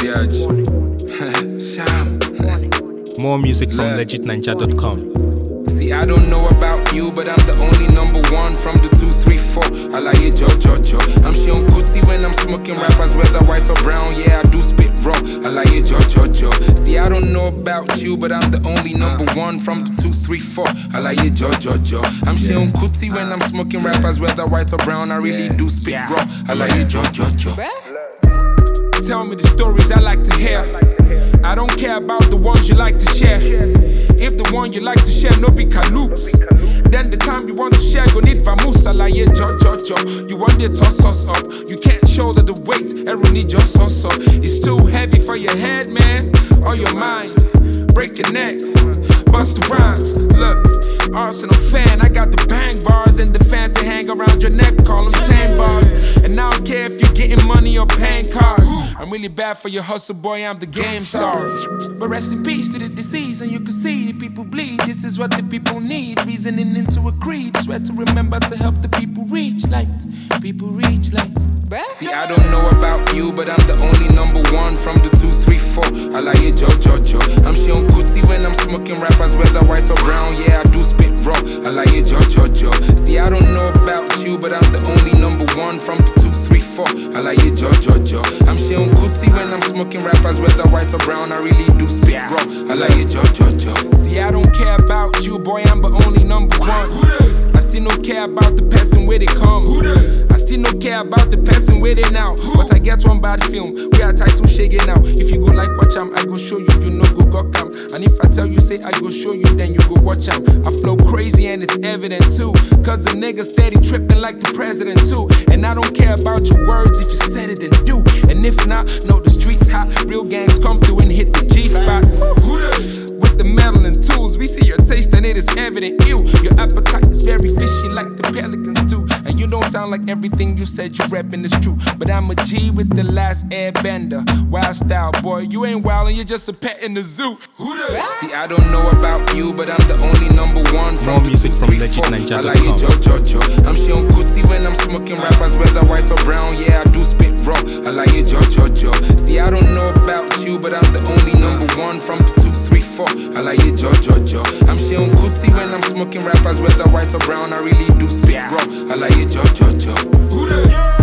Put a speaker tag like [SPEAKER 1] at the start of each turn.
[SPEAKER 1] Sham.
[SPEAKER 2] More music from legitninja.com.
[SPEAKER 1] See, I don't know about you, but I'm the only number one from the 2, 3, 4. I like it, jo. I'm Sean Kuti when I'm smoking rappers, whether white or brown. Yeah, I do spit raw. I like it, jo. See, I don't know about you, but I'm the only number one from the 2, 3, 4. I like it, jo. I'm Sean Kuti when I'm smoking rappers, whether white or brown. I really do spit raw. I like it, jo. Tell me the stories I like to hear. I don't care about the ones you like to share. If the one you like to share no be kaloops, then the time you want to share go need vamoose. I like it, jo. You want it toss us up. You can't shoulder the weight, everyone need your sauce up. It's too heavy for your head, man, or your mind. Break your neck, bust the rhymes. Look, Arsenal fan, I got the bang bars and the fans that hang around your neck, call them chain bars. And I don't care if you're getting money or paying cars. I'm really bad for your hustle, boy, I'm the game, sorry. But rest in peace to the deceased, and you can see the people bleed. This is what the people need, reasoning into a creed. Swear to remember to help the people reach light. People reach light. See, I don't know about you, but I'm the only number one from the 2, 3, 4. I like it, jo. I'm Sean Kuti when I'm smoking rappers, whether white or brown. Yeah, I do spit raw. I like it, jo. See, I don't know about you, but I'm the only number one from the 2, 3, 4. I like it, jo. I'm Sean Kuti when I'm smoking rappers, whether white or brown. I really do spit raw. I like it, jo. See, I don't care about you, boy, I'm the only number one. I still don't care about the person where they come. I still don't care about the person where they now. But I get one bad film, we are title shaking now. If you go like watch am, I go show you, you know go cam. And if I tell you say I go show you, then you go watch am. I flow crazy and it's evident too, cause the nigga steady tripping like the president too. And I don't care about your words if you said it and do. And if not, no, the streets hot. Real gangs come through and hit the G-spot. With the metal and tools, we see your taste and it is evident. Ew, your appetite is very fishy like the pelicans too. And you don't sound like everything you said you reppin' is true. But I'm a G with the last airbender. Wild style, boy, you ain't wild and you're just a pet in the zoo. See, I don't know about you, but I'm the only number one from
[SPEAKER 2] More music from
[SPEAKER 1] legitninja.com. I like it, jo. I'm Sean Kuti when I'm smoking rappers, whether white or brown. Yeah, I do spit raw. I like it, jo. See, I don't know about you, but I'm the only number one from the 2, 3, 4. I like it, jo. I'm Sean Kuti when I'm smoking rappers, whether white or brown. I really do spit raw. I like it, jo.